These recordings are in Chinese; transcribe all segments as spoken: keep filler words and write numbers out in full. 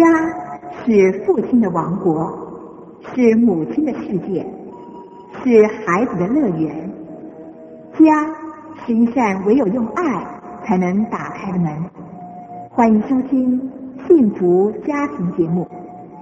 家是父亲的王国，是母亲的世界，是孩子的乐园。家是一扇唯有用爱才能打开的门。欢迎收听幸福家庭节目。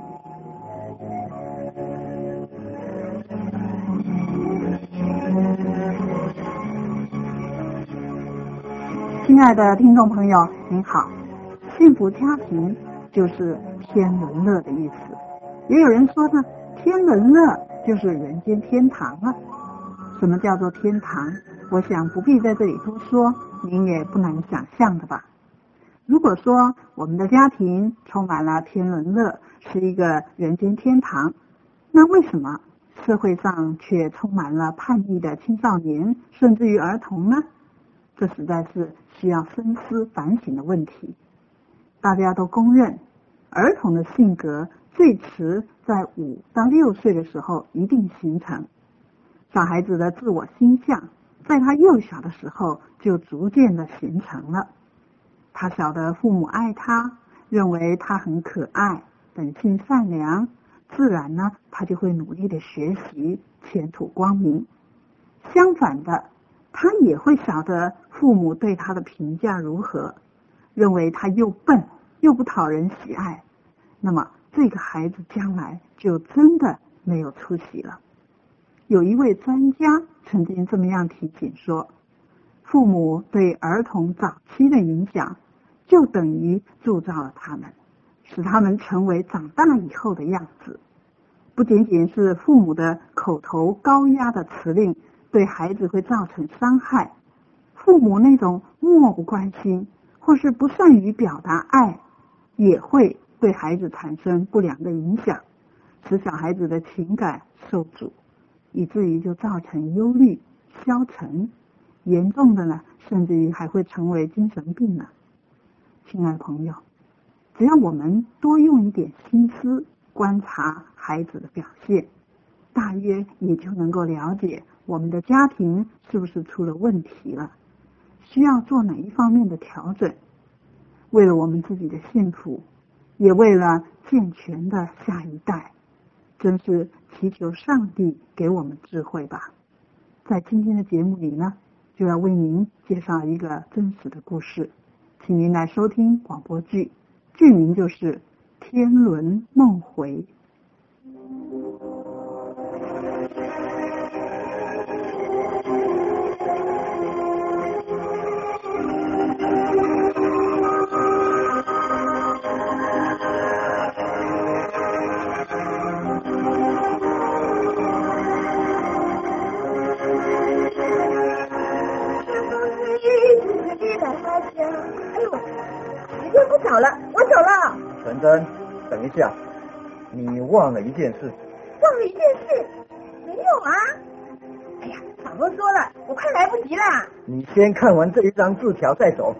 亲爱的听众朋友，您好。幸福家庭就是天伦乐的意思。也有人说呢，天伦乐就是人间天堂啊。什么叫做天堂？我想不必在这里多说，您也不难想象的吧。如果说我们的家庭充满了天伦乐，是一个人间天堂，那为什么社会上却充满了叛逆的青少年，甚至于儿童呢？这实在是需要深思反省的问题。大家都公认，儿童的性格最迟在五到六岁的时候一定形成。小孩子的自我形象在他幼小的时候就逐渐的形成了。他晓得父母爱他，认为他很可爱，本性善良，自然呢，他就会努力的学习，前途光明。相反的，他也会晓得父母对他的评价如何，认为他又笨又不讨人喜爱，那么这个孩子将来就真的没有出息了。有一位专家曾经这么样提醒说，父母对儿童早期的影响就等于铸造了他们，使他们成为长大以后的样子。不仅仅是父母的口头高压的辞令对孩子会造成伤害，父母那种漠不关心或是不善于表达爱，也会对孩子产生不良的影响，使小孩子的情感受阻，以至于就造成忧虑、消沉，严重的呢，甚至于还会成为精神病呢。亲爱的朋友，只要我们多用一点心思观察孩子的表现，大约也就能够了解我们的家庭是不是出了问题了，需要做哪一方面的调整。为了我们自己的幸福，也为了健全的下一代，真是祈求上帝给我们智慧吧。在今天的节目里呢，就要为您介绍一个真实的故事，请您来收听广播剧，剧名就是《天伦梦回》。 好了，我走了。 陈真，等一下，你忘了一件事。 忘了一件事？没有啊。哎呀，早都说了，我快来不及了。 你先看完这一张字条再走。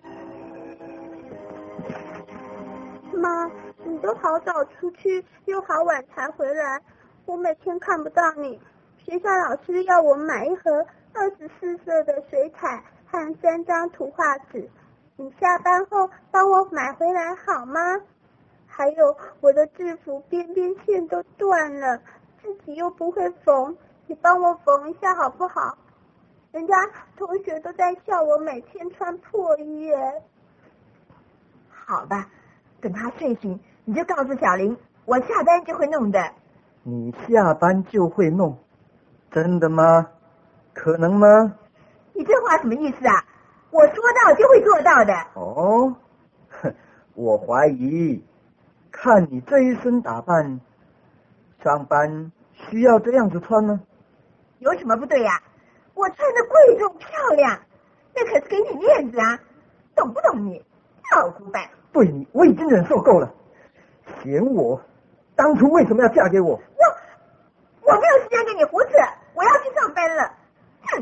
妈，你都好早出去，又好晚才回来，我每天看不到你。学校老师要我买一盒二十四色的水彩和三张图画纸。你下班后帮我买回来好吗？还有我的制服边边线都断了，自己又不会缝，你帮我缝一下好不好？人家同学都在笑我每天穿破衣耶。 好吧，等他睡醒，你就告诉小林，我下班就会弄的。 你下班就会弄？真的吗？可能吗？ 你这话什么意思啊？我说到就会做到的。 哦，我怀疑，看你这一身打扮，上班需要这样子穿吗？ 有什么不对呀、啊？我穿的贵重漂亮，那可是给你面子啊，懂不懂你？老古板！ 对你，我已经忍受够了。嫌我当初为什么要嫁给我？ 我我没有时间跟你胡扯，我要去上班了。哼！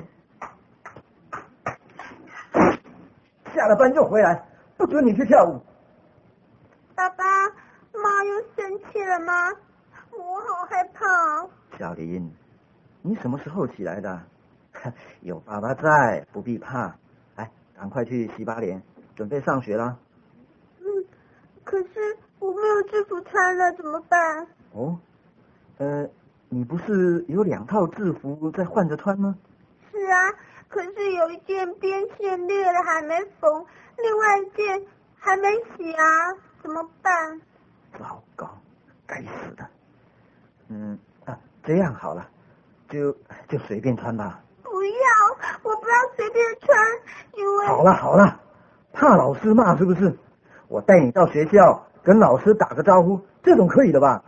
下了班就回来，不准你去跳舞。 爸爸妈又生气了吗？我好害怕。 小林，你什么时候起来的？有爸爸在，不必怕。来，赶快去洗把脸，准备上学啦。 嗯，可是我没有制服穿了，怎么办？ 哦，呃，你不是有两套制服在换着穿吗？ 是啊，可是有一件边线裂了还没缝，另外一件还没洗啊，怎么办？ 糟糕，该死的。嗯啊，这样好了，就就随便穿吧。 不要，我不要随便穿，因为…… 好了好了，怕老师骂是不是？我带你到学校跟老师打个招呼，这种可以的吧？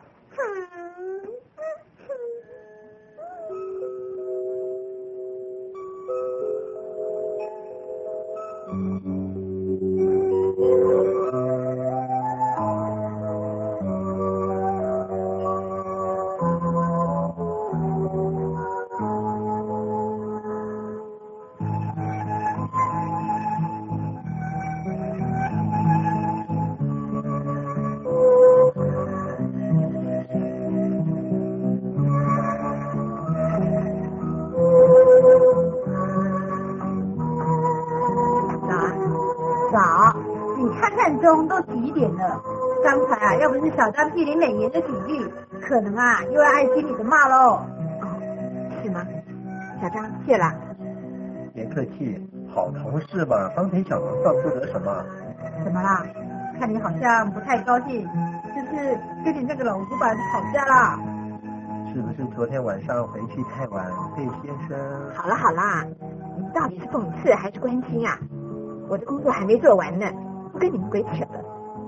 早，你看看钟，都几点了？刚才啊，要不是小张屁你美言的几句，可能啊又要挨经理的骂喽。 哦，是吗？小张，谢了。 别客气，好同事嘛，帮点小忙算不得什么。 怎么啦？看你好像不太高兴，是不是跟你那个老主管吵架啦？ 是不是昨天晚上回去太晚被先生？ 好了好啦，你们到底是讽刺还是关心啊？我的工作还没做完呢，不跟你们鬼扯了。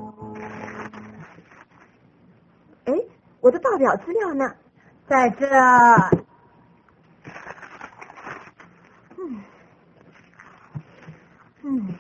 哎，我的报表资料呢？ 在这。 嗯嗯，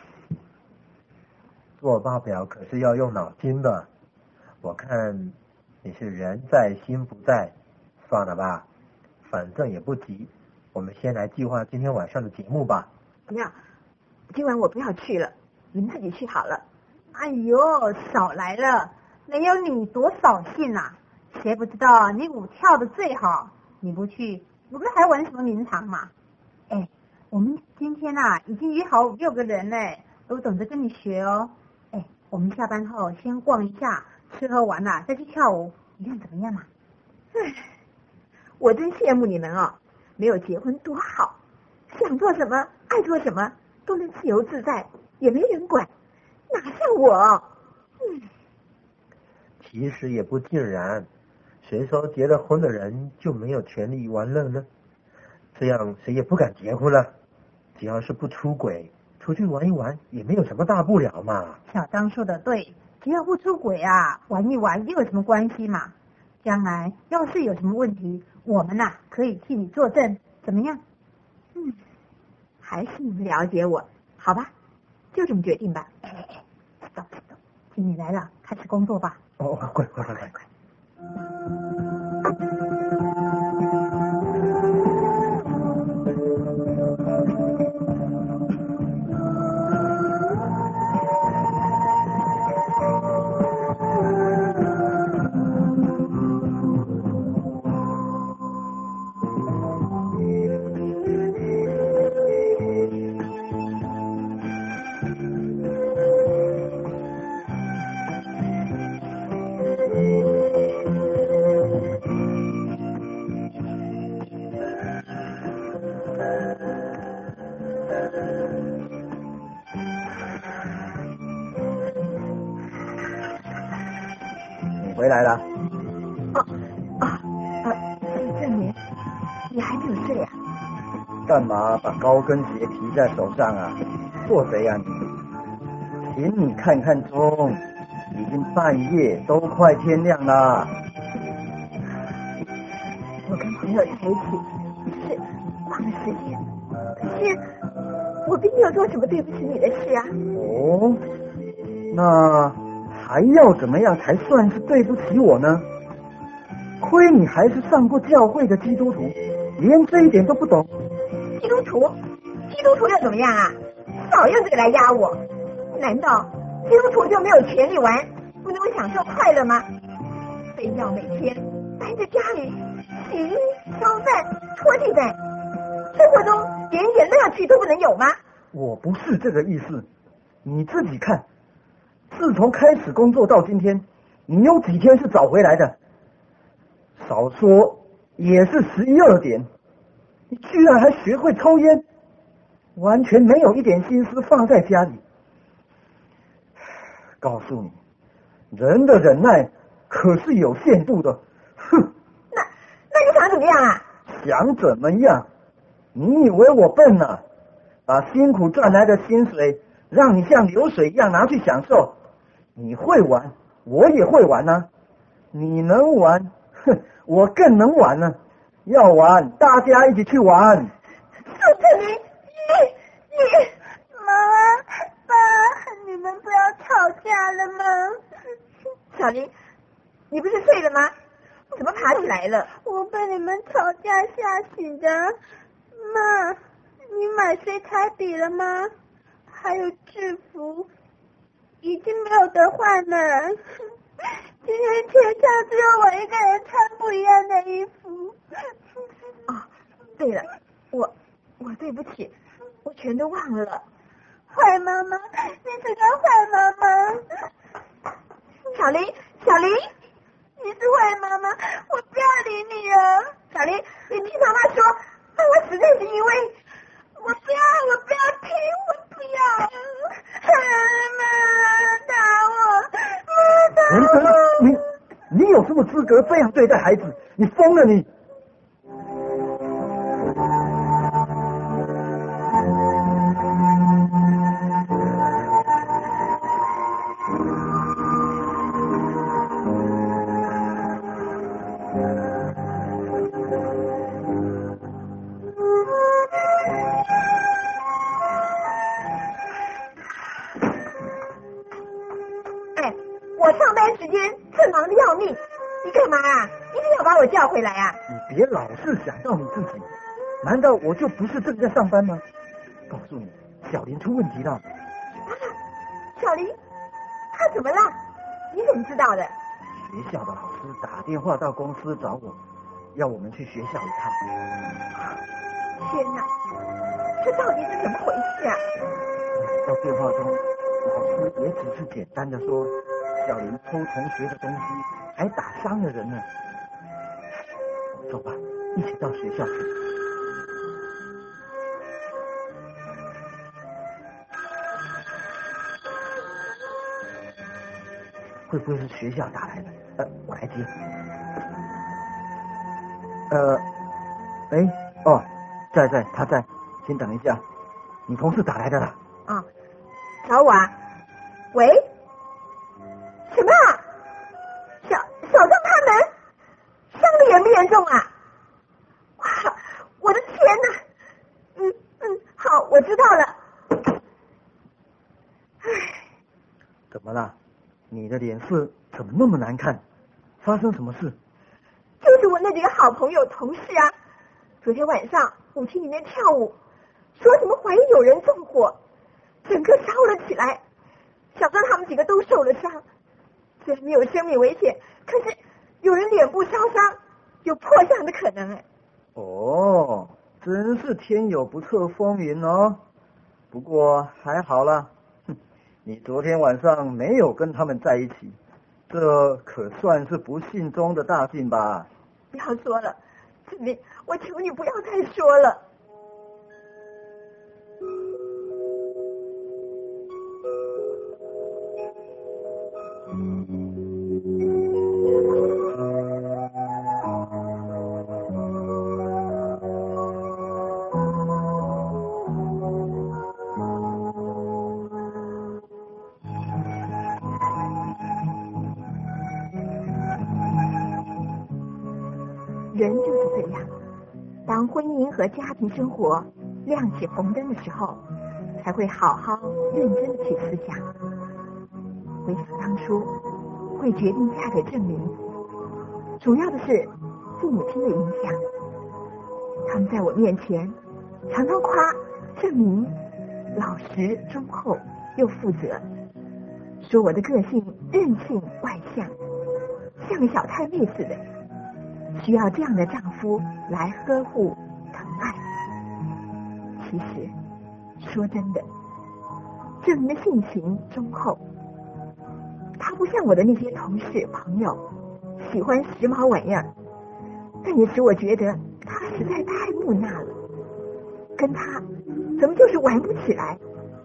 做报表可是要用脑筋的，我看你是人在心不在，算了吧，反正也不急，我们先来计划今天晚上的节目吧。 不要，今晚我不要去了，你们自己去好了。 哎呦，少来了，没有你多扫兴啊！谁不知道你舞跳的最好？你不去，我们还玩什么名堂嘛？哎，我们今天啊已经约好五六个人嘞，都等着跟你学哦。哎，我们下班后先逛一下，吃喝玩啦，再去跳舞，你看怎么样嘛？ 唉，我真羡慕你们哦，没有结婚多好，想做什么爱做什么都能自由自在，也没人管，哪像我？嗯， 其实也不尽然，谁说结了婚的人就没有权利玩乐呢？这样谁也不敢结婚了。只要是不出轨，出去玩一玩也没有什么大不了嘛。 小张说的对，只要不出轨啊，玩一玩又有什么关系嘛？将来要是有什么问题，我们呐、啊、可以替你作证，怎么样？ 嗯，还是你们了解我，好吧，就这么决定吧。 哎哎哎，走走，经理来了，开始工作吧。 哦，快快快快快！回来了。 哦哦啊！郑明，你还没有睡啊？ 干嘛把高跟鞋提在手上啊？做贼啊你！请你看看钟，已经半夜，都快天亮了。 我跟朋友在一起，是忘了时间。可是我并没有做什么对不起你的事啊。 哦，那还要怎么样才算是对不起我呢？亏你还是上过教会的基督徒，连这一点都不懂。 基督徒，基督徒又怎么样啊？少用这个来压我！难道基督徒就没有权利玩，不能够享受快乐吗？非要每天待在家里洗衣、烧饭、拖地板，生活中连一点乐趣都不能有吗？ 我不是这个意思，你自己看，自从开始工作到今天， 你有几天是早回来的？少说也是十一二点，你居然还学会抽烟，完全没有一点心思放在家里。告诉你，人的忍耐可是有限度的。哼！ 那那你想怎么样啊？ 想怎么样？你以为我笨啊？把辛苦赚来的薪水让你像流水一样拿去享受，你会玩，我也会玩啊。你能玩，哼，我更能玩呢。要玩，大家一起去玩。 苏特林，你你妈爸，你们不要吵架了吗？ 小林，你不是睡了吗？怎么爬起来了？ 我被你们吵架吓醒的。妈，你买水彩笔了吗？还有制服，已经没有得换了。今天天上只有我一个人穿不一样的衣服。 哦，对了，我我对不起，我全都忘了。 坏妈妈，你是个坏妈妈。 小林，小林， 你是坏妈妈，我不要理你了。 小林，你听妈妈说，妈妈实在是因为我不要，我不要听，我不要。妈打我，妈打文森，你你有什么资格这样对待孩子？你疯了你！ 你干嘛啊？一定要把我叫回来啊？ 你别老是想到你自己，难道我就不是正在上班吗？告诉你，小林出问题了。 小林，他怎么了？你怎么知道的？ 学校的老师打电话到公司找我，要我们去学校一趟。 天哪，这到底是怎么回事啊？ 到电话中，老师也只是简单的说，小林偷同学的东西，还打伤了人呢。走吧，一起到学校去。会不会是学校打来的？呃，我来接。呃，哎，哦，在在，他在，请等一下。你同事打来的啦。 啊，找我啊？喂？什么啊？小小张他们伤得严不严重啊？哇，我的天哪！嗯嗯，好，我知道了。唉， 怎么了？你的脸色怎么那么难看？发生什么事？ 就是我那几个好朋友同事啊，昨天晚上舞厅里面跳舞，说什么怀疑有人纵火，整个烧了起来。小张他们几个都受了伤，虽然没有生命危险，可是有人脸部烧伤，有破相的可能哎。 哦，真是天有不测风云哦。不过还好啦，哼，你昨天晚上没有跟他们在一起，这可算是不幸中的大幸吧？ 不要说了，志明，我求你不要再说了。人就是这样，当婚姻和家庭生活亮起红灯的时候，才会好好认真的去思想。回想当初会决定嫁给郑明，主要的是父母亲的影响。他们在我面前常常夸郑明老实忠厚又负责，说我的个性任性外向，像个小太妹似的，需要这样的丈夫来呵护疼爱。其实说真的，郑明的性情忠厚， 他不像我的那些同事朋友，喜欢时髦玩意儿，但也使我觉得他实在太木讷了，跟他怎么就是玩不起来。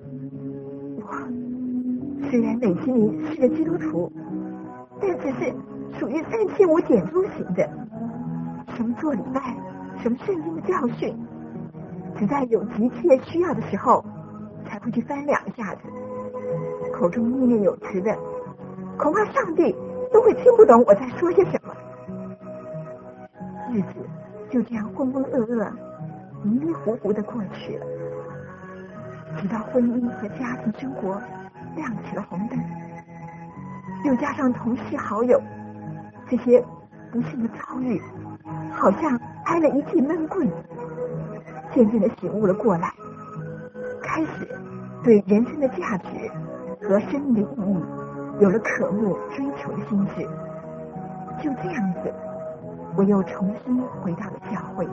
我虽然内心里是个基督徒，但只是属于三七五减租型的，什么做礼拜，什么圣经的教训，只在有急切需要的时候才会去翻两下子，口中念念有词的，恐怕上帝都会听不懂我在说些什么。日子就这样浑浑噩噩、迷迷糊糊的过去了，直到婚姻和家庭生活亮起了红灯，又加上同事好友这些不幸的遭遇，好像挨了一记闷棍，渐渐的醒悟了过来，开始对人生的价值和生命的意义有了渴慕追求的心智。就这样子，我又重新回到了教会。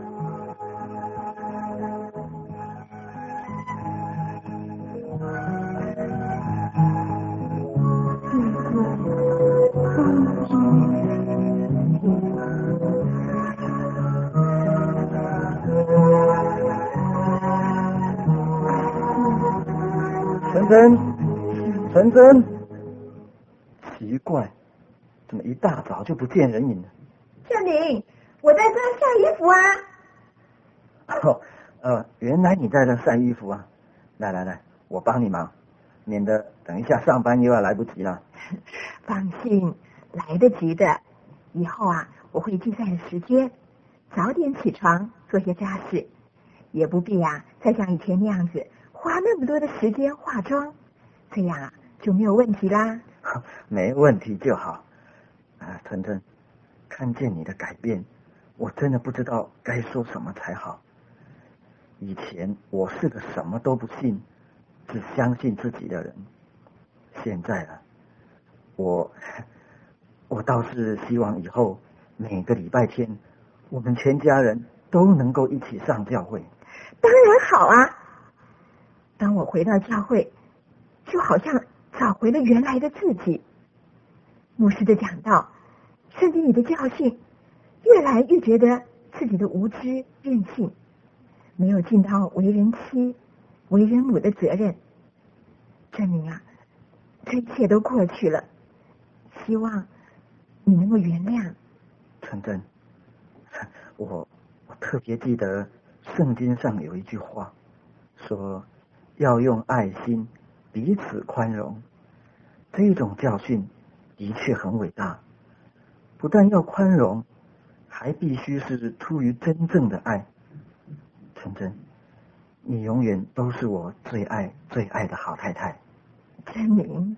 陈真，陈真，奇怪，怎么一大早就不见人影了？ 圣灵，我在这晒衣服啊。 哦，呃，原来你在这晒衣服啊！来来来，我帮你忙，免得等一下上班又要来不及了。 放心，来得及的。以后啊，我会计算时间，早点起床做些家事，也不必啊再像以前那样子花那么多的时间化妆，这样啊就没有问题啦。 没问题就好。啊，晨晨，看见你的改变，我真的不知道该说什么才好。以前我是个什么都不信，只相信自己的人。现在啊，我我倒是希望以后每个礼拜天，我们全家人都能够一起上教会。 当然好啊！当我回到教会，就好像找回了原来的自己。牧师的讲道，圣经里的教训，越来越觉得自己的无知任性，没有尽到为人妻、为人母的责任。证明啊，这一切都过去了。希望你能够原谅。 陈真，我我特别记得圣经上有一句话，说要用爱心彼此宽容。这种教训的确很伟大，不但要宽容，还必须是出于真正的爱。陈真，你永远都是我最爱最爱的好太太。 真明。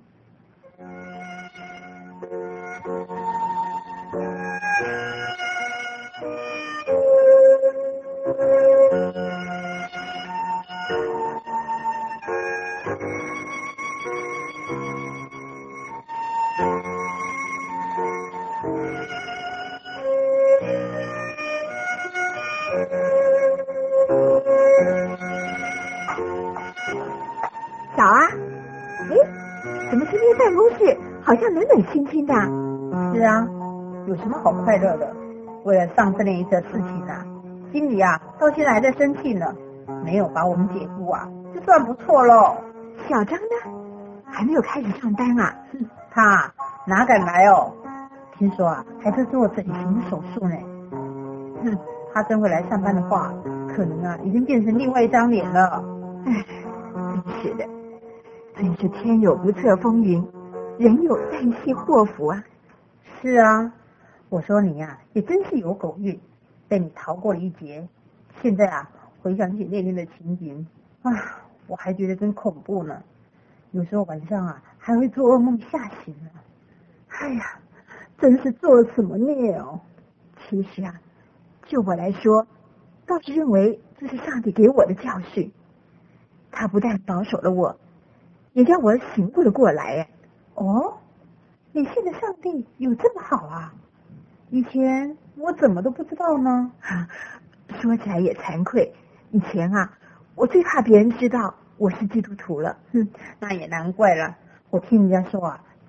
早啊！哎，怎么今天办公室好像冷冷清清的？ 是啊，有什么好快乐的？为了上次那一则事情啊，经理啊到现在还在生气呢，没有把我们解雇啊，就算不错喽。 小张呢？还没有开始上班啊？ 哼，他哪敢来哦？听说啊，还在做整形手术呢。哼，他真会来上班的话，可能啊已经变成另外一张脸了。 唉，真是的，真是天有不测风云，人有旦夕祸福啊。 是啊，我说你呀、啊，也真是有狗运，被你逃过了一劫。现在啊，回想起那天的情景啊，我还觉得真恐怖呢。有时候晚上啊，还会做噩梦吓醒呢。哎呀，真是做了什么孽哦！ 其实啊，就我来说，倒是认为这是上帝给我的教训。他不但保守了我，也让我醒悟了过来。 哦，你信的上帝有这么好啊？以前我怎么都不知道呢？ 啊，说起来也惭愧，以前啊，我最怕别人知道我是基督徒了。 哼，那也难怪了。我听人家说啊，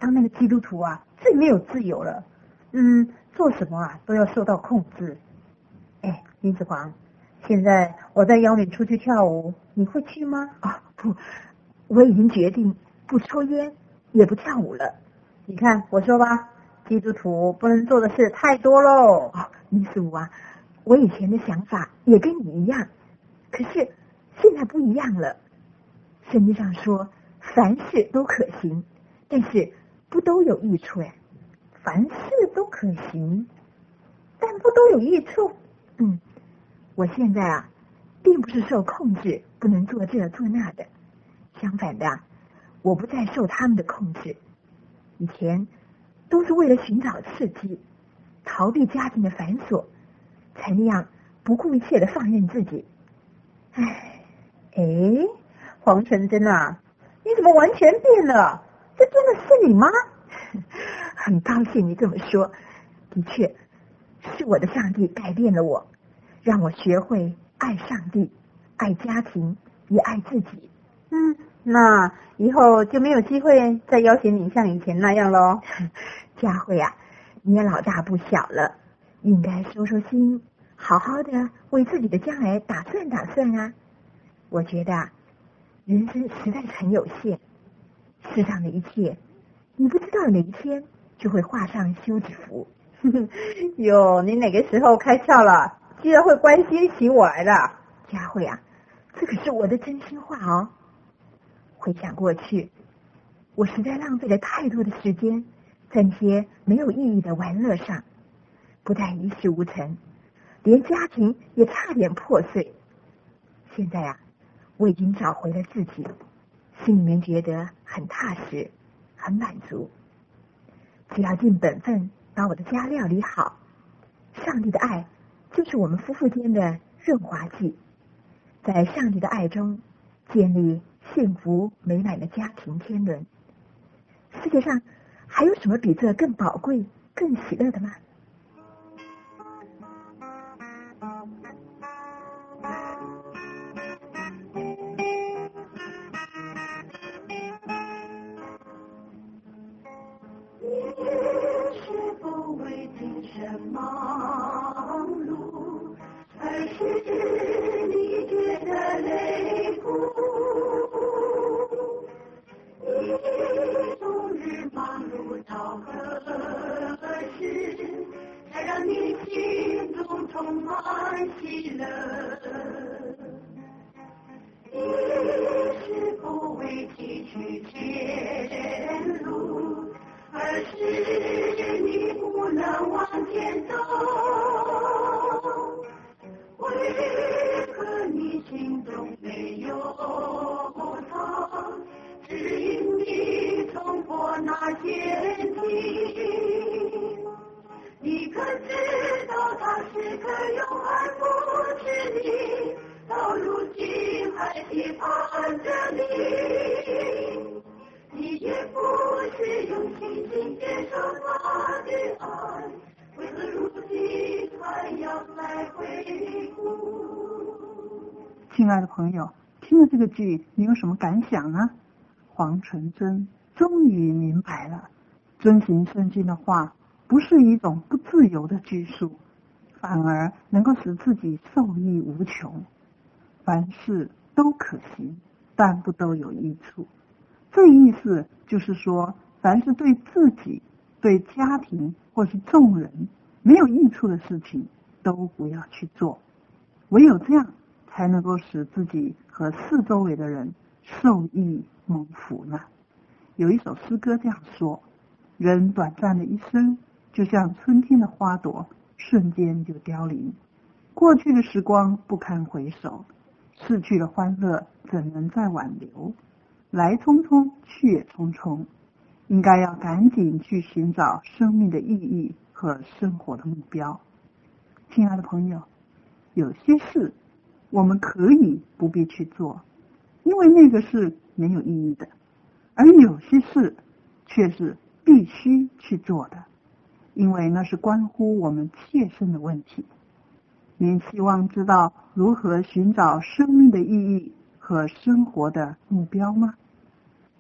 当那个基督徒啊，最没有自由了。嗯，做什么啊都要受到控制。哎，林子煌，现在我再邀你出去跳舞，你会去吗？ 啊，不，我已经决定不抽烟，也不跳舞了。 你看，我说吧，基督徒不能做的事太多喽。 哦，秘书啊，我以前的想法也跟你一样，可是现在不一样了。圣经上说，凡事都可行，但是不都有益处呀。 凡事都可行，但不都有益处。 嗯，我现在啊，并不是受控制，不能做这做那的。相反的，我不再受他们的控制。以前都是为了寻找刺激，逃避家庭的繁琐，才那样不顾一切的放任自己。 唉，哎，黄纯真啊，你怎么完全变了？这真的是你吗？ 很高兴你这么说，的确是我的上帝改变了我，让我学会爱上帝、爱家庭，也爱自己。 嗯，那以后就没有机会再邀请你像以前那样咯。 佳慧啊，你也老大不小了，应该收收心，好好的为自己的将来打算打算啊。我觉得啊，人生实在是很有限，世上的一切，你不知道哪一天就会画上休止符。 哟，你哪个时候开窍了？居然会关心起我来了。 佳慧啊，这可是我的真心话哦。回想过去，我实在浪费了太多的时间在那些没有意义的玩乐上，不但一事无成，连家庭也差点破碎。现在啊，我已经找回了自己，心里面觉得很踏实，很满足。只要尽本分把我的家料理好，上帝的爱就是我们夫妇间的润滑剂，在上帝的爱中建立幸福美满的家庭天伦。世界上还有什么比这更宝贵、更喜乐的吗？ 忙碌，而是你觉得累苦。你终日忙碌到何时，才让你心中充满喜乐？你是否为崎岖前路，而是你不能往前走？为何你心中没有他，指引你冲过那陷阱？你可知道他是个永恒不止你，到如今还期盼着你。你也不是用心心接受他的爱，为何如今还要再回顾？ 亲爱的朋友，听了这个剧，你有什么感想呢？黄纯真终于明白了，遵行圣经的话，不是一种不自由的拘束，反而能够使自己受益无穷。凡事都可行，但不都有益处。这意思就是说，凡是对自己、对家庭或是众人没有益处的事情，都不要去做。唯有这样，才能够使自己和四周围的人受益蒙福呢。有一首诗歌这样说：人短暂的一生，就像春天的花朵，瞬间就凋零。过去的时光不堪回首，逝去的欢乐怎能再挽留？来匆匆，去也匆匆，应该要赶紧去寻找生命的意义和生活的目标。亲爱的朋友，有些事我们可以不必去做，因为那个是没有意义的，而有些事却是必须去做的，因为那是关乎我们切身的问题。您希望知道如何寻找生命的意义和生活的目标吗？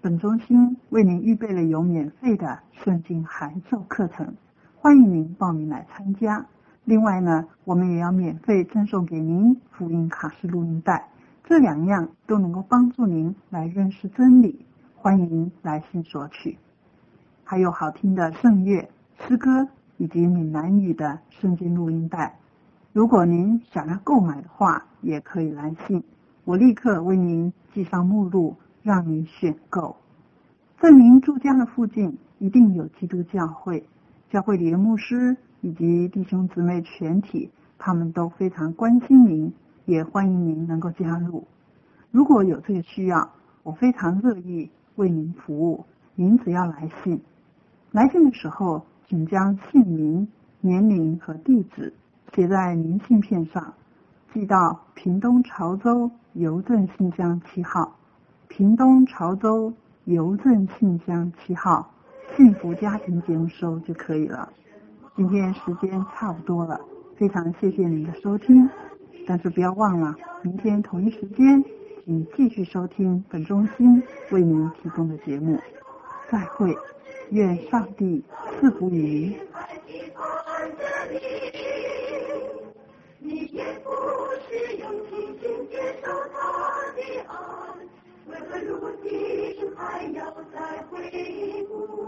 本中心为您预备了有免费的圣经函授课程，欢迎您报名来参加。另外呢，我们也要免费赠送给您福音卡式录音带，这两样都能够帮助您来认识真理，欢迎您来信索取。还有好听的圣乐、诗歌以及闽南语的圣经录音带，如果您想要购买的话，也可以来信，我立刻为您寄上目录，让您选购。在您住家的附近一定有基督教会，教会里的牧师以及弟兄姊妹全体，他们都非常关心您，也欢迎您能够加入。如果有这个需要，我非常乐意为您服务，您只要来信。来信的时候，请将姓名、年龄和地址写在明信片上，寄到屏东潮州邮政信箱七号，屏东潮州邮政信箱七号，幸福家庭节目收就可以了。今天时间差不多了，非常谢谢您的收听，但是不要忘了，明天同一时间，请继续收听本中心为您提供的节目。再会，愿上帝赐福于您。 你也不是用清醒接受他的爱，为何如今还要再回顾？